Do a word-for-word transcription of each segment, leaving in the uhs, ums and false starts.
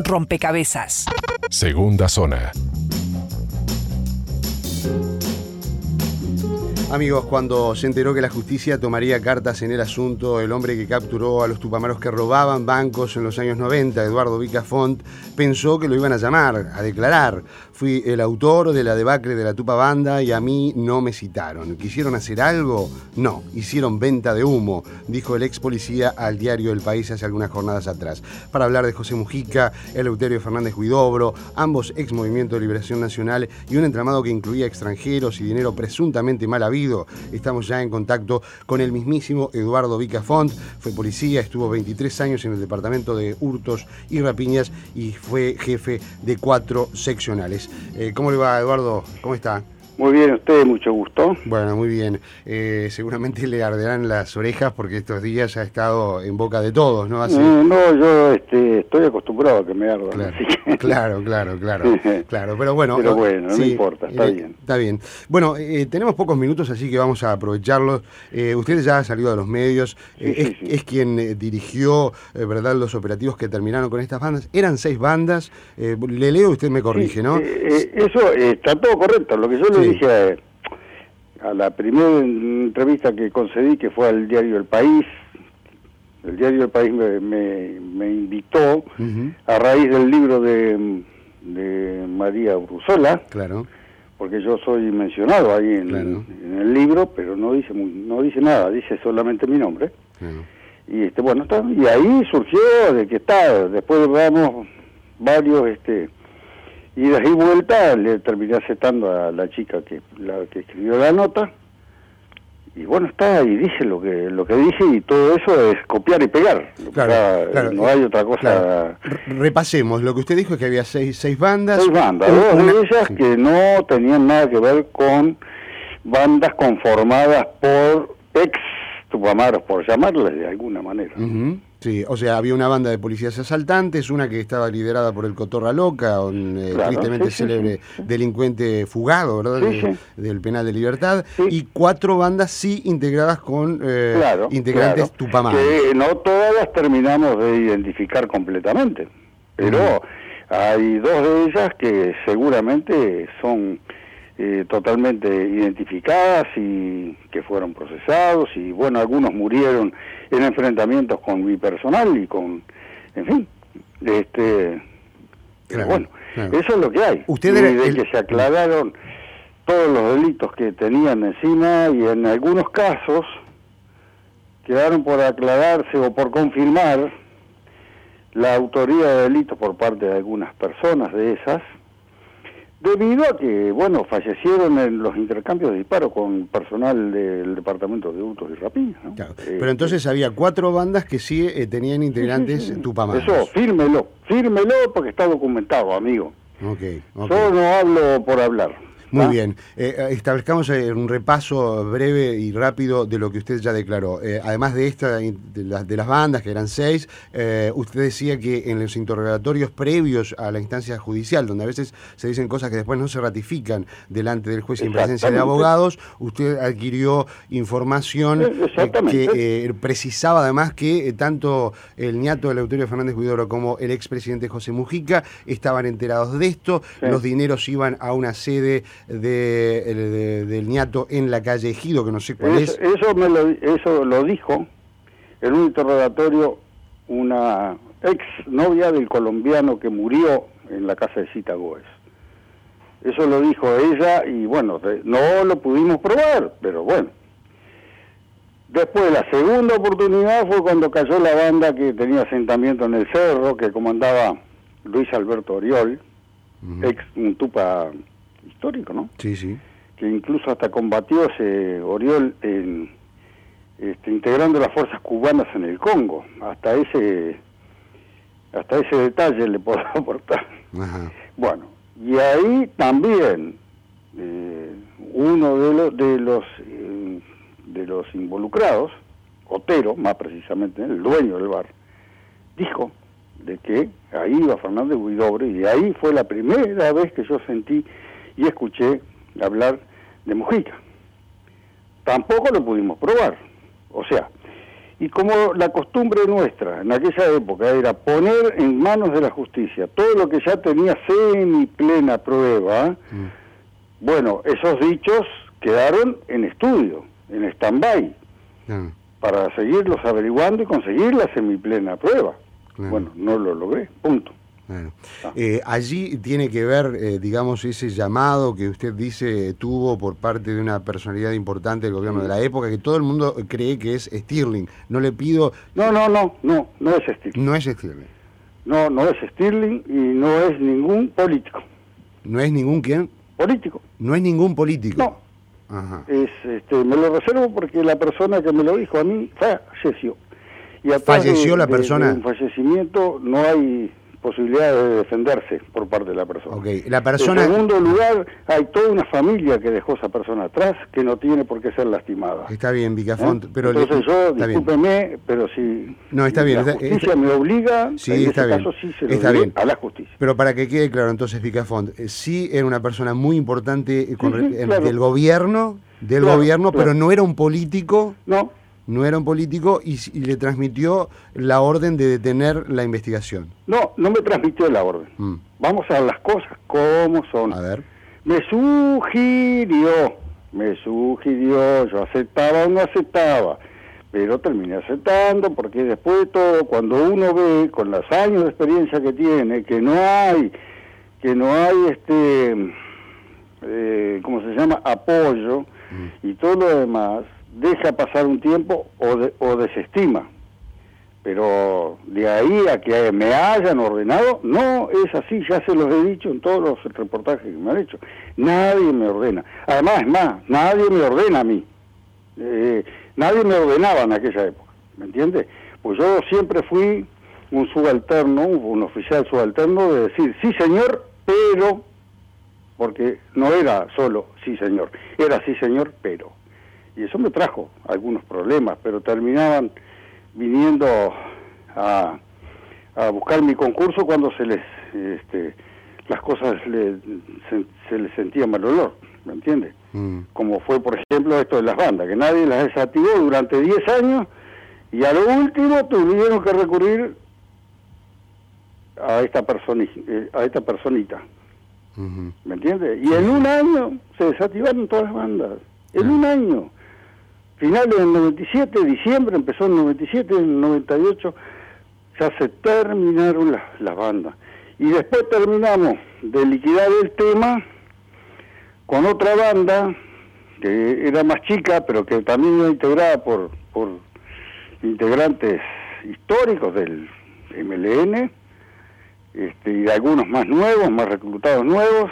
Rompecabezas. Segunda zona. Amigos, cuando se enteró que la justicia tomaría cartas en el asunto, el hombre que capturó a los tupamaros que robaban bancos en los años noventa, Eduardo Vica Font, pensó que lo iban a llamar, a declarar. Fui el autor de la debacle de la Tupa Banda y a mí no me citaron. ¿Quisieron hacer algo? No, hicieron venta de humo, dijo el ex policía al diario El País hace algunas jornadas atrás. Para hablar de José Mujica, Eleuterio Fernández Huidobro, ambos ex Movimiento de Liberación Nacional y un entramado que incluía extranjeros y dinero presuntamente mal habido, estamos ya en contacto con el mismísimo Eduardo Vica Font. Fue policía, estuvo veintitrés años en el departamento de hurtos y rapiñas y fue jefe de cuatro seccionales. Eh, ¿Cómo le va, Eduardo? ¿Cómo está? Muy bien, usted, mucho gusto. Bueno, muy bien. Eh, seguramente le arderán las orejas porque estos días ha estado en boca de todos, ¿no? Así... No, no, yo este, estoy acostumbrado a que me ardan. Claro, así que... claro, claro, claro, claro. Pero bueno, pero bueno, sí, no importa, está eh, bien. Está bien. Bueno, eh, tenemos pocos minutos, así que vamos a aprovecharlos. Eh, usted ya ha salido de los medios, eh, sí, es, sí, sí. es quien eh, dirigió, eh, ¿verdad?, los operativos que terminaron con estas bandas. Eran seis bandas. Eh, le leo, usted me corrige, Sí, ¿no? eh, eh, eso eh, está todo correcto. Lo que yo Sí. le dije a, a la primera entrevista que concedí, que fue al diario El País, el diario El País me, me, me invitó Uh-huh. a raíz del libro de, de María Brusola, Claro. porque yo soy mencionado ahí en, Claro. en el libro, pero no dice muy- no dice nada, dice solamente mi nombre. Claro. Y este bueno, está, y ahí surgió de que está, después vamos varios este idas y vueltas, le terminé aceptando a la chica que la que escribió la nota. Y bueno, está y dice lo que lo que dice, y todo eso es copiar y pegar. Claro, Está, claro. no hay otra cosa. Claro. R- Repasemos. Lo que usted dijo es que había seis, seis bandas. Hay bandas, Un- dos una- de ellas sí. que no tenían nada que ver con bandas conformadas por ex tupamaros, por llamarles de alguna manera. Ujú, sí, o sea, había una banda de policías asaltantes, una que estaba liderada por el Cotorra Loca, un eh, Claro, tristemente sí, sí, célebre sí, sí. delincuente fugado, ¿verdad? Sí, De- sí. del penal de Libertad, Sí. y cuatro bandas sí integradas con eh, Claro, integrantes claro, tupamaros. que no todas las terminamos de identificar completamente, pero Mm. hay dos de ellas que seguramente son eh, totalmente identificadas y que fueron procesados, y bueno, algunos murieron en enfrentamientos con mi personal y con, en fin, este, pero Claro, bueno, claro. eso es lo que hay. Usted y era de el- que se aclararon todos los delitos que tenían encima, y en algunos casos quedaron por aclararse o por confirmar la autoría de delitos por parte de algunas personas de esas, debido a que, bueno, fallecieron en los intercambios de disparos con personal del Departamento de Hurtos y Rapiñas, ¿no? Claro, Eh, pero entonces había cuatro bandas que sí eh, tenían integrantes sí, sí, sí. tupamaros. Eso, fírmelo, fírmelo porque está documentado, amigo. Ok, ok. Yo no hablo por hablar. Muy ¿ah? bien, eh, establezcamos eh, un repaso breve y rápido de lo que usted ya declaró. Eh, además de esta, de, la- de las bandas, que eran seis, eh, usted decía que en los interrogatorios previos a la instancia judicial, donde a veces se dicen cosas que después no se ratifican delante del juez en presencia de Exactamente. abogados, usted adquirió información Eh, eh, exactamente. que eh, precisaba además que eh, tanto el ñato Eleuterio Fernández Huidobro como el expresidente José Mujica estaban enterados de esto, Sí. los dineros iban a una sede de, de- del ñato en la calle Ejido, que no sé cuál Eso, es. eso, me lo, eso lo dijo en un interrogatorio una ex novia del colombiano que murió en la casa de Cita Góez. Eso lo dijo ella y bueno, de- no lo pudimos probar, pero bueno. Después, la segunda oportunidad fue cuando cayó la banda que tenía asentamiento en el cerro, que comandaba Luis Alberto Oriol, Ujú. ex un tupa histórico, ¿no? Sí, sí. Que incluso hasta combatió ese Oriol en, este, integrando las fuerzas cubanas en el Congo. Hasta ese hasta ese detalle le puedo aportar. Ajá. Bueno, y ahí también eh, uno de los de los eh, de los involucrados, Otero, más precisamente, el dueño del bar, dijo de que ahí iba Fernández Huidobro, y ahí fue la primera vez que yo sentí y escuché hablar de Mujica. Tampoco lo pudimos probar. O sea, Y como la costumbre nuestra en aquella época era poner en manos de la justicia todo lo que ya tenía semi plena prueba, mm. bueno, esos dichos quedaron en estudio, en stand-by, mm. para seguirlos averiguando y conseguir la semiplena prueba. Mm. Bueno, no lo logré, punto. Bueno, ah. eh, allí tiene que ver, eh, digamos, ese llamado que usted dice tuvo por parte de una personalidad importante del gobierno sí. de la época, que todo el mundo cree que es Stirling. No le pido... No, no, no, no, no es Stirling. No es Stirling. No, no es Stirling y no es ningún político. ¿No es ningún quién? Político. No es ningún político. No. Ajá. Es, este, me lo reservo porque la persona que me lo dijo a mí falleció. Y ¿Falleció de, la persona? De, de un fallecimiento no hay posibilidad de defenderse por parte de la persona. Okay. La persona... En segundo lugar, hay toda una familia que dejó esa persona atrás que no tiene por qué ser lastimada. Está bien, Vicafont, ¿Eh? pero... Entonces le... yo, está discúlpeme, bien. pero si no, está bien, la está, justicia está... me obliga, sí, en está ese bien. caso sí se lo está diré bien. a la justicia. Pero para que quede claro, entonces, Vicafont, sí era una persona muy importante con, sí, sí, claro. del gobierno, del claro, gobierno, claro. pero no era un político... No. No era un político y, y le transmitió la orden de detener la investigación. No, no me transmitió la orden. Mm. Vamos a las cosas como son. A ver. Me sugirió, me sugirió, yo aceptaba o no aceptaba, pero terminé aceptando porque después de todo, cuando uno ve con los años de experiencia que tiene, que no hay, que no hay este, eh, ¿cómo se llama? Apoyo mm. y todo lo demás, deja pasar un tiempo o, de, o desestima. Pero de ahí a que me hayan ordenado, no es así, ya se los he dicho en todos los reportajes que me han hecho. Nadie me ordena. Además, es más, nadie me ordena a mí. Eh, nadie me ordenaba en aquella época, ¿me entiendes? Pues yo siempre fui un subalterno, un oficial subalterno de decir, sí señor, pero, porque no era solo sí señor, era sí señor, pero. Y eso me trajo algunos problemas, pero terminaban viniendo a, a buscar mi concurso cuando se les, este, las cosas le, se, se les sentía mal olor, ¿me entiendes? Mm. Como fue, por ejemplo, esto de las bandas, que nadie las desactivó durante diez años y a lo último tuvieron que recurrir a esta persona, a esta personita, uh-huh. ¿me entiendes? Y en un año se desactivaron todas las bandas, en uh-huh. un año. Finales del noventa y siete, diciembre, empezó en noventa y siete, en el noventa y ocho, ya se terminaron las, las bandas. Y después terminamos de liquidar el tema con otra banda, que era más chica, pero que también era integrada por, por integrantes históricos del M L N, este, y de algunos más nuevos, más reclutados nuevos,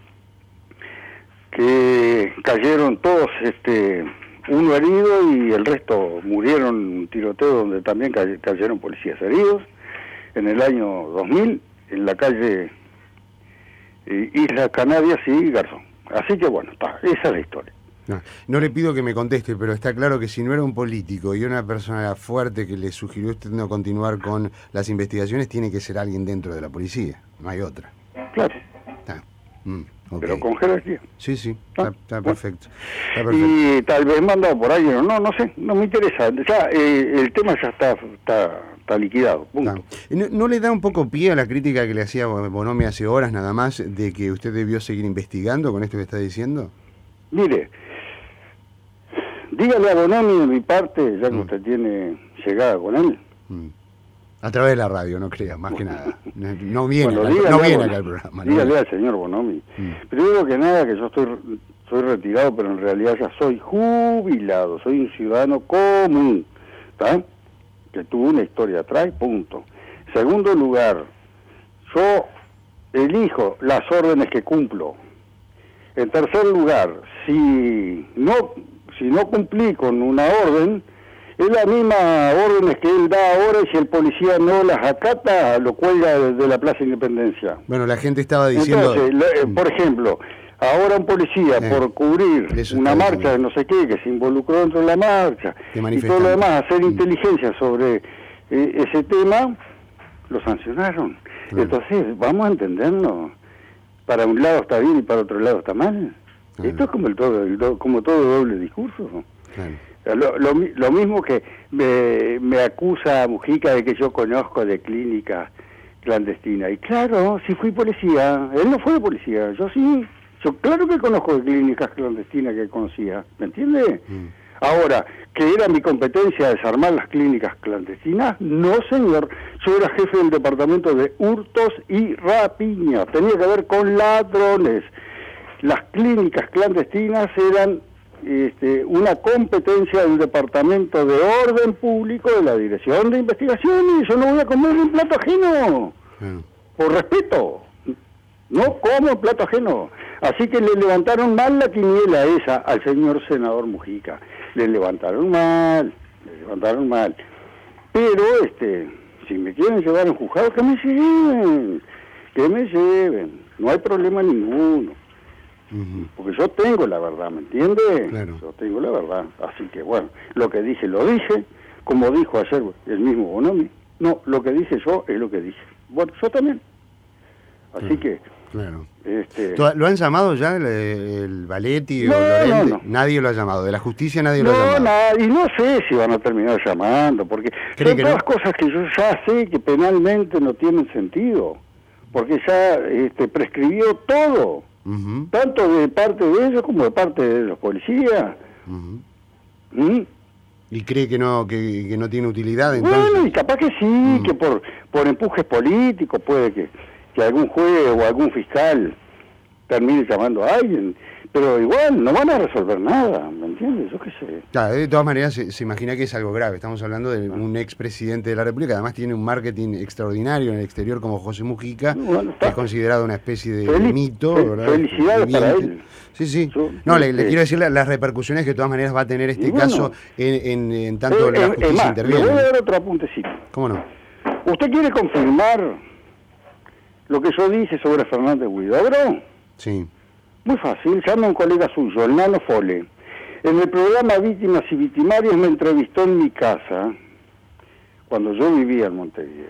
que cayeron todos... este uno herido y el resto murieron en un tiroteo donde también cayeron policías heridos en el año dos mil en la calle eh, Islas Canarias y Garzón. Así que bueno, está, esa es la historia. No, no le pido que me conteste, pero está claro que si no era un político y una persona fuerte que le sugirió a usted no continuar con las investigaciones, tiene que ser alguien dentro de la policía, no hay otra. Claro. Está. Mm. Okay. Pero con jerarquía. Sí, sí, ¿Ah? está, está, perfecto. está perfecto. Y tal vez mandado por alguien, no, no sé, no me interesa. Ya, eh, el tema ya está, está, está liquidado, punto. ¿No, ¿No le da un poco pie a la crítica que le hacía Bonomi hace horas nada más de que usted debió seguir investigando con esto que está diciendo? Mire, dígale a Bonomi de mi parte, ya que mm. usted tiene llegada con él. Mm. A través de la radio, no crea, más que nada. No viene, bueno, acá, no viene acá el programa. Dígale no al señor Bonomi. Mm. Primero que nada que yo estoy soy retirado, pero en realidad ya soy jubilado, soy un ciudadano común, ¿está? Que tuvo una historia atrás, punto. Segundo lugar, yo elijo las órdenes que cumplo. En tercer lugar, si no, si no cumplí con una orden, es la misma órdenes que él da ahora y si el policía no las acata, lo cuelga desde la Plaza Independencia. Bueno, la gente estaba diciendo... Entonces, le, por ejemplo, ahora un policía eh, por cubrir una marcha de no sé qué, que se involucró dentro de la marcha, y todo lo demás, hacer mm. inteligencia sobre eh, ese tema, lo sancionaron. Claro. Entonces, vamos a entendernos. Para un lado está bien y para otro lado está mal. Claro. Esto es como, el todo, el do, como todo doble discurso. Claro. Lo, lo, lo mismo que me, me acusa Mujica de que yo conozco de clínica clandestina. Y claro, sí fui policía. Él no fue policía, yo sí. Yo claro que conozco de clínicas clandestinas que conocía. ¿Me entiende? Mm. Ahora, ¿que era mi competencia desarmar las clínicas clandestinas? No, señor. Yo era jefe del departamento de hurtos y rapiña. Tenía que ver con ladrones. Las clínicas clandestinas eran este, una competencia del departamento de orden público de la Dirección de Investigación, y yo no voy a comer un plato ajeno. Mm. Por respeto. No como plato ajeno. Así que le levantaron mal la quiniela esa al señor senador Mujica. Le levantaron mal, le levantaron mal. Pero, este, si me quieren llevar en juzgado, que me lleven, que me lleven. No hay problema ninguno. Uh-huh. Porque yo tengo la verdad, ¿me entiende? Claro. Yo tengo la verdad. Así que, bueno, lo que dije, lo dije. Como dijo ayer el mismo Bonomi. No, lo que dije yo es lo que dije. Bueno, yo también. Así uh-huh. que... Claro. Este... ¿Lo han llamado ya el, el Valetti no, o Lorente? No, no. Nadie lo ha llamado. De la justicia nadie no, lo ha llamado. No, y no sé si van a terminar llamando, porque son todas no? cosas que yo ya sé que penalmente no tienen sentido, porque ya este, prescribió todo, uh-huh. tanto de parte de ellos como de parte de los policías. Uh-huh. ¿Mm? ¿Y cree que no que, que no tiene utilidad entonces? Bueno, y capaz que sí, uh-huh. que por, por empujes políticos puede que... que algún juez o algún fiscal termine llamando a alguien, pero igual no van a resolver nada, ¿me entiendes? Yo qué sé. Claro, de todas maneras se, se imagina que es algo grave. Estamos hablando de un expresidente de la República, además tiene un marketing extraordinario en el exterior como José Mujica, bueno, que es considerado una especie de Feliz, mito, fel, ¿verdad? Felicidades para él. Sí, sí. Yo, no, le, este, le quiero decir la, las repercusiones que de todas maneras va a tener este bueno, caso en, en, en tanto eh, la eh, justicia más, interviene. Le voy a dar otro apuntecito. ¿Cómo no? ¿Usted quiere confirmar lo que yo dije sobre Fernández Huidobro? Sí. Muy fácil, llame a un colega suyo, el Nano Fole. En el programa Víctimas y Victimarios me entrevistó en mi casa, cuando yo vivía en Montevideo.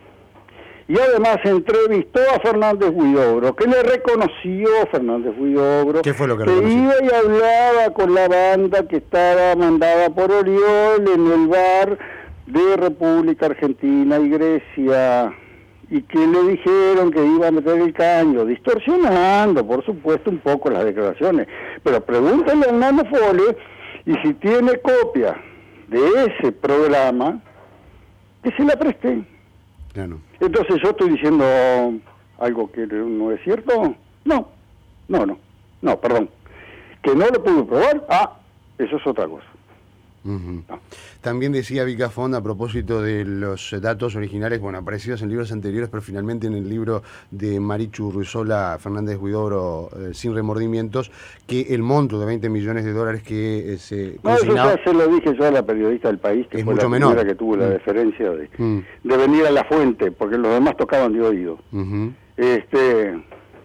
Y además entrevistó a Fernández Huidobro, que le reconoció Fernández Huidobro. ¿Qué fue lo que que reconoció? iba y hablaba con la banda que estaba mandada por Oriol en el bar de República Argentina y Grecia, y que le dijeron que iba a meter el caño, distorsionando, por supuesto, un poco las declaraciones. Pero pregúntale al Nano Fole, y si tiene copia de ese programa, que se la preste. Claro. Entonces, ¿yo estoy diciendo algo que no es cierto? No, no, no, no, perdón. ¿Que no lo pude probar? Ah, eso es otra cosa. Uh-huh. No. También decía Vicafont a propósito de los datos originales, bueno, aparecidos en libros anteriores, pero finalmente en el libro de Marichu Ruizola, Fernández Huidobro, eh, Sin Remordimientos, que el monto de veinte millones de dólares que eh, se consignaba... No, eso ya se lo dije yo a la periodista del País, que es fue mucho la menor. primera que tuvo la mm. deferencia de, mm. de venir a la fuente, porque los demás tocaban de oído. Uh-huh. Este,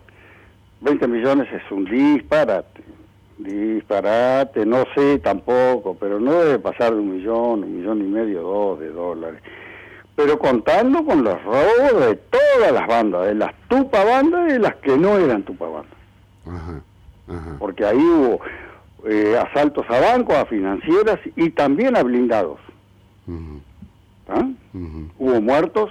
veinte millones es un disparate. Disparate, no sé tampoco, pero no debe pasar de un millón, un millón y medio, dos de dólares. Pero contando con los robos de todas las bandas, de las tupa bandas y de las que no eran tupa bandas. Ajá, ajá. Porque ahí hubo eh, asaltos a bancos, a financieras y también a blindados. Uh-huh. ¿Ah? Uh-huh. Hubo muertos.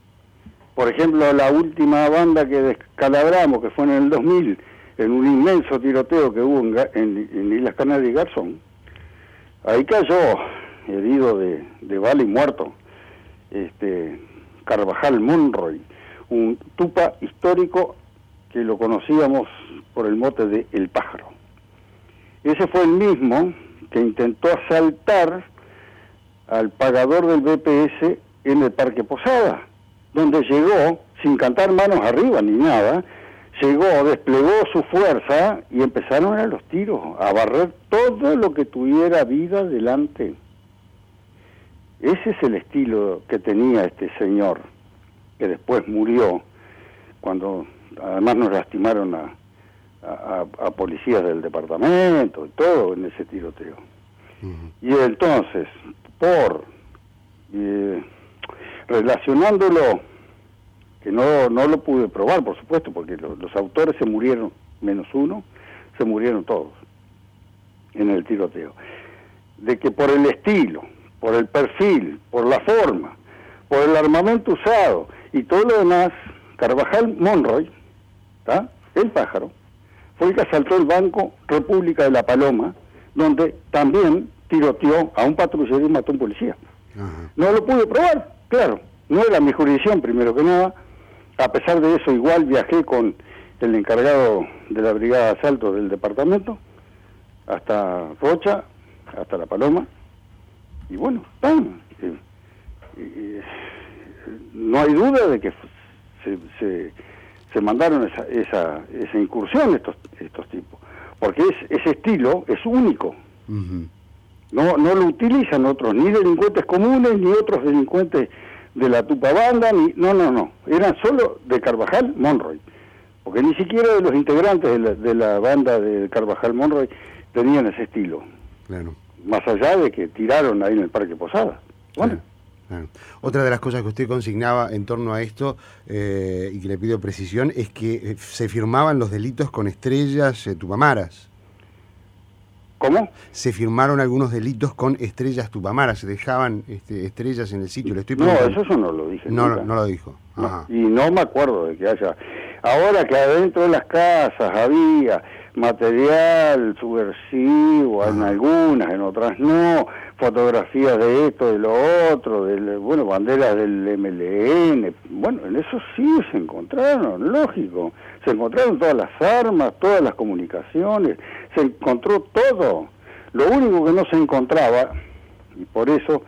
Por ejemplo, la última banda que descalabramos, que fue en el dos mil, en un inmenso tiroteo que hubo en, en, en Islas Canarias y Garzón, ahí cayó herido de, de bala y muerto este Carvajal Monroy, un tupa histórico que lo conocíamos por el mote de El Pájaro. Ese fue el mismo que intentó asaltar al pagador del B P S en el Parque Posada, donde llegó, sin cantar manos arriba ni nada, llegó, desplegó su fuerza y empezaron a los tiros, a barrer todo lo que tuviera vida delante. Ese es el estilo que tenía este señor, que después murió, cuando además nos lastimaron a, a, a policías del departamento y todo en ese tiroteo. Uh-huh. Y entonces, por eh, relacionándolo, que no, no lo pude probar, por supuesto, porque los, los autores se murieron, menos uno, se murieron todos en el tiroteo. de que por el estilo, por el perfil, por la forma, por el armamento usado y todo lo demás, Carvajal Monroy, ¿tá?, el pájaro, fue el que asaltó el Banco República de La Paloma, donde también tiroteó a un patrullero y mató a un policía. Ajá. No lo pude probar, claro, no era mi jurisdicción primero que nada. A pesar de eso, igual viajé con el encargado de la brigada de asalto del departamento hasta Rocha, hasta La Paloma, y bueno, tan, eh, eh, no hay duda de que se, se, se mandaron esa, esa, esa incursión estos, estos tipos, porque es, ese estilo es único. Uh-huh. No, no lo utilizan otros, ni delincuentes comunes, ni otros delincuentes de la Tupabanda, ni, no, no, no, eran solo de Carvajal Monroy, porque ni siquiera de los integrantes de la, de la banda de Carvajal Monroy tenían ese estilo. Claro. Más allá de que tiraron ahí en el Parque Posada. Bueno. Claro, claro. Otra de las cosas que usted consignaba en torno a esto, eh, y que le pido precisión, es que eh, se firmaban los delitos con estrellas eh, tupamaras. ¿Cómo? Se firmaron algunos delitos con estrellas tupamaras, se dejaban este, estrellas en el sitio. Le estoy no, eso yo no lo dije. No, no, no lo dijo. No, y no me acuerdo de que haya... Ahora que adentro de las casas había material subversivo, Ajá. en algunas, en otras no, fotografías de esto, de lo otro, de, bueno, banderas del M L N, bueno, en eso sí se encontraron, lógico, se encontraron todas las armas, todas las comunicaciones, se encontró todo. Lo único que no se encontraba, y por eso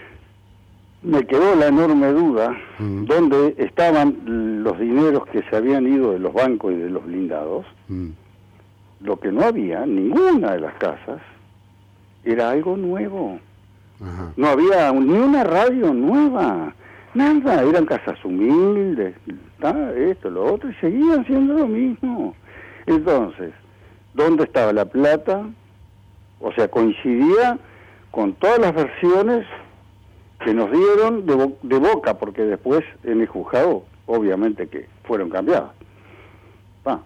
me quedó la enorme duda, mm. dónde estaban los dineros que se habían ido de los bancos y de los blindados. Mm. Lo que no había, ninguna de las casas, era algo nuevo. Ajá. No había ni una radio nueva, nada, eran casas humildes, ¿tá? Esto, lo otro, y seguían siendo lo mismo. Entonces, ¿dónde estaba la plata? O sea, coincidía con todas las versiones que nos dieron de, bo de boca, porque después en el juzgado, obviamente que fueron cambiadas. Ah.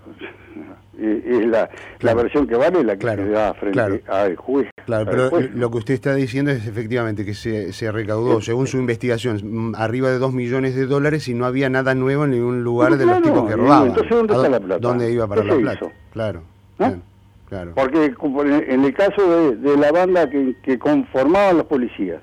Es la, claro. la versión que vale la que claro, se da frente claro. al juez. Claro, pero juez. Lo que usted está diciendo es efectivamente que se, se recaudó, sí, según sí. su investigación, arriba de dos millones de dólares y no había nada nuevo en ningún lugar sí, de claro, los tipos que robaban. Entonces, ¿dónde está la plata? ¿Dónde iba para la plata? Hizo? Claro, ¿no? claro, claro. Porque en el caso de, de la banda que, que conformaban los policías,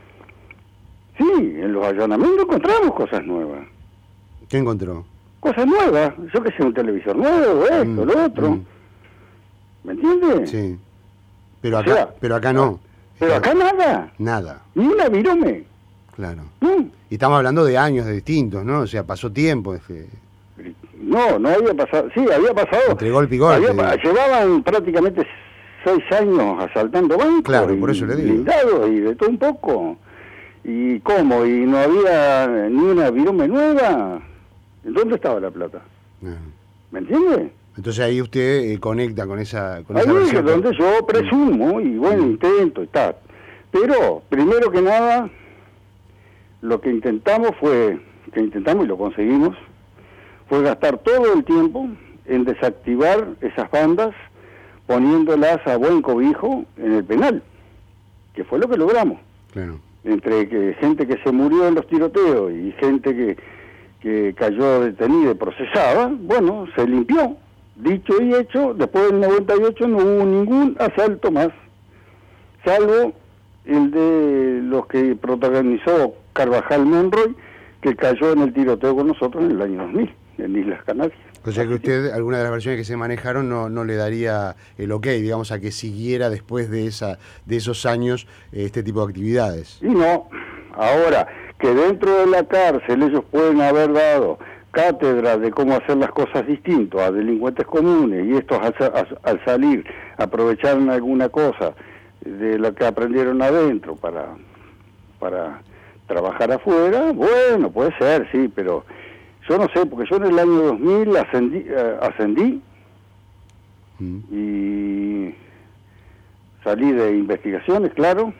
sí, en los allanamientos encontramos cosas nuevas. ¿Qué encontró? Cosas nuevas, yo que sé, un televisor nuevo, esto, mm, lo otro. Mm. ¿Me entiendes? Sí. Pero acá, o sea, pero acá no. Pero acá nada. Nada. Ni una virome. Claro. ¿Mm? Y estamos hablando de años de distintos, ¿no? O sea, pasó tiempo. Es que... No, no había pasado. Sí, había pasado. Entre golpe y golpe. Había, llevaban prácticamente seis años asaltando bancos. Claro, por eso le digo. Blindados y de todo un poco. ¿Y cómo? ¿Y no había ni una virome nueva? ¿Dónde estaba la plata? Ah. ¿Me entiende? Entonces ahí usted eh, conecta con esa, con ahí esa versión. Es donde yo presumo, y bueno, intento y tal. Pero, primero que nada, lo que intentamos fue, que intentamos y lo conseguimos, fue gastar todo el tiempo en desactivar esas bandas, poniéndolas a buen cobijo en el penal, que fue lo que logramos. Claro. Entre que gente que se murió en los tiroteos y gente que... que cayó detenida y procesada, bueno, se limpió. Dicho y hecho, después del noventa y ocho no hubo ningún asalto más, salvo el de los que protagonizó Carvajal Monroy, que cayó en el tiroteo con nosotros en el año dos mil, en Islas Canarias. O sea que usted, alguna de las versiones que se manejaron, no, no le daría el ok, digamos, a que siguiera después de esa de esos años este tipo de actividades. Y no, ahora... que dentro de la cárcel ellos pueden haber dado cátedras de cómo hacer las cosas distinto a delincuentes comunes y estos al, al salir aprovecharon alguna cosa de lo que aprendieron adentro para para trabajar afuera, bueno, puede ser, sí, pero yo no sé, porque yo en el año dos mil ascendí, uh, ascendí mm. y salí de investigaciones, claro,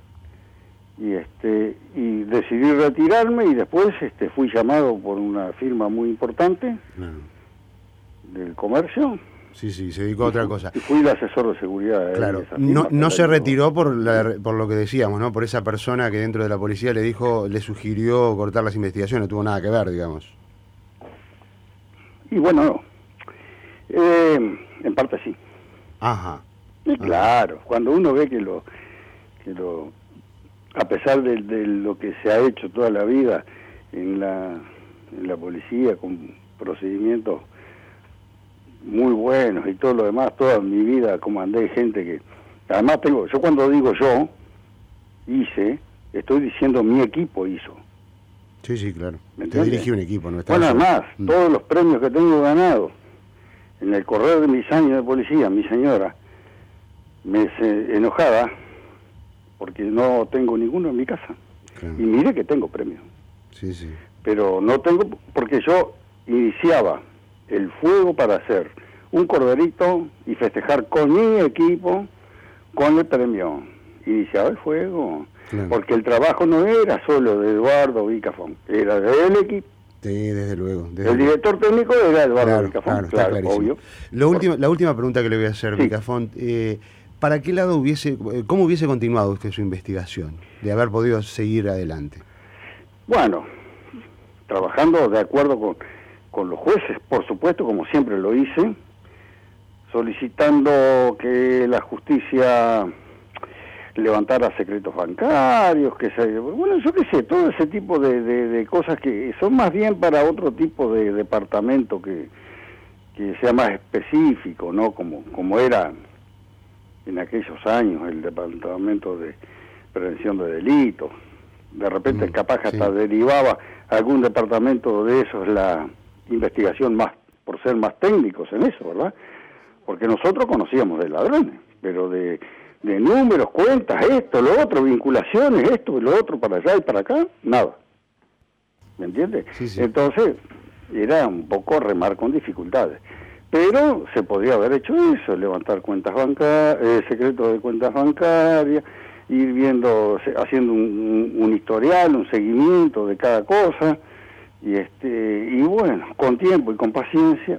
y este y decidí retirarme y después este fui llamado por una firma muy importante no. del comercio Sí, sí, se dedicó a otra cosa. Y fui el asesor de seguridad. De claro, esa no, no se digo. retiró por, la, por lo que decíamos, ¿no? Por esa persona que dentro de la policía le dijo, le sugirió cortar las investigaciones, no tuvo nada que ver, digamos. Y bueno, no. Eh, en parte sí. Ajá. Y claro, cuando uno ve que lo, que lo a pesar de, de lo que se ha hecho toda la vida en la, en la policía, con procedimientos muy buenos y todo lo demás, toda mi vida comandé gente que, además tengo, yo cuando digo yo, hice, estoy diciendo mi equipo hizo. Sí, sí, claro. ¿Me Te dirigí un equipo, no estaba Bueno, solo. además, Mm. todos los premios que tengo ganado en el correr de mis años de policía, mi señora me se enojaba porque no tengo ninguno en mi casa. Claro. Y mire que tengo premios. Sí, sí. Pero no tengo, porque yo iniciaba el fuego para hacer un corderito y festejar con mi equipo con el premio. Iniciaba el fuego. Claro. Porque el trabajo no era solo de Eduardo Vicafón, era del equipo. Sí, desde luego. Desde El luego. director técnico era Eduardo Claro, Vicafón, claro, está claro, clarísimo. obvio. Lo último, la última pregunta que le voy a hacer, Sí. Vicafont, eh, ¿para qué lado hubiese, eh, cómo hubiese continuado usted su investigación, de haber podido seguir adelante? Bueno, trabajando de acuerdo con, con los jueces, por supuesto, como siempre lo hice, solicitando que la justicia levantara secretos bancarios, que se, bueno, yo qué sé, todo ese tipo de, de, de cosas que son más bien para otro tipo de departamento que, que sea más específico, ¿no? Como, como era en aquellos años el departamento de prevención de delitos. De repente Mm, capaz que hasta sí. derivaba algún departamento de esos la investigación más, por ser más técnicos en eso, ¿verdad? Porque nosotros conocíamos de ladrones, pero de, de números, cuentas, esto, lo otro, vinculaciones, esto y lo otro, para allá y para acá, nada. ¿Me entiendes? Sí, sí. Entonces, era un poco remar con dificultades. Pero se podría haber hecho eso, levantar cuentas bancarias, eh, secretos de cuentas bancarias, ir viendo, se- haciendo un, un, un historial, un seguimiento de cada cosa, y este y bueno, con tiempo y con paciencia,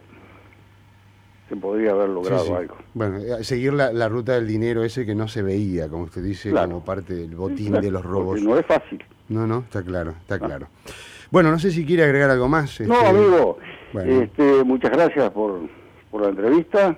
se podría haber logrado Sí, sí. algo. Bueno, eh, seguir la, la ruta del dinero ese que no se veía, como usted dice, Claro. como parte del botín Claro, de los robos. porque no es fácil. No, no, está claro, está Ah. claro. Bueno, no sé si quiere agregar algo más. No, este, amigo, bueno. este, muchas gracias por, por la entrevista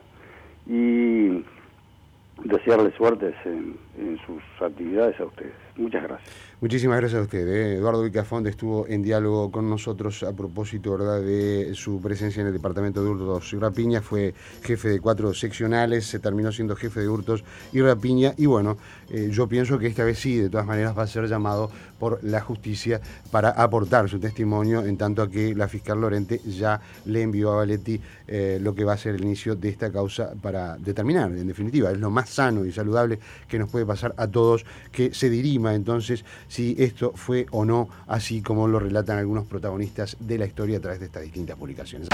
y desearle suertes en, en sus actividades a ustedes. Muchas gracias. Muchísimas gracias a usted. ¿eh? Eduardo Vicafont estuvo en diálogo con nosotros a propósito, ¿verdad?, de su presencia en el departamento de hurtos y rapiña. Fue jefe de cuatro seccionales, se terminó siendo jefe de hurtos y rapiña. Y bueno, eh, yo pienso que esta vez sí, de todas maneras, va a ser llamado por la justicia para aportar su testimonio, en tanto a que la fiscal Lorente ya le envió a Valetti eh, lo que va a ser el inicio de esta causa para determinar, en definitiva, es lo más sano y saludable que nos puede pasar a todos, que se dirima entonces si esto fue o no así como lo relatan algunos protagonistas de la historia a través de estas distintas publicaciones.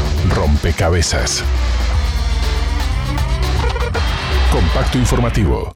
Rompecabezas. Compacto informativo.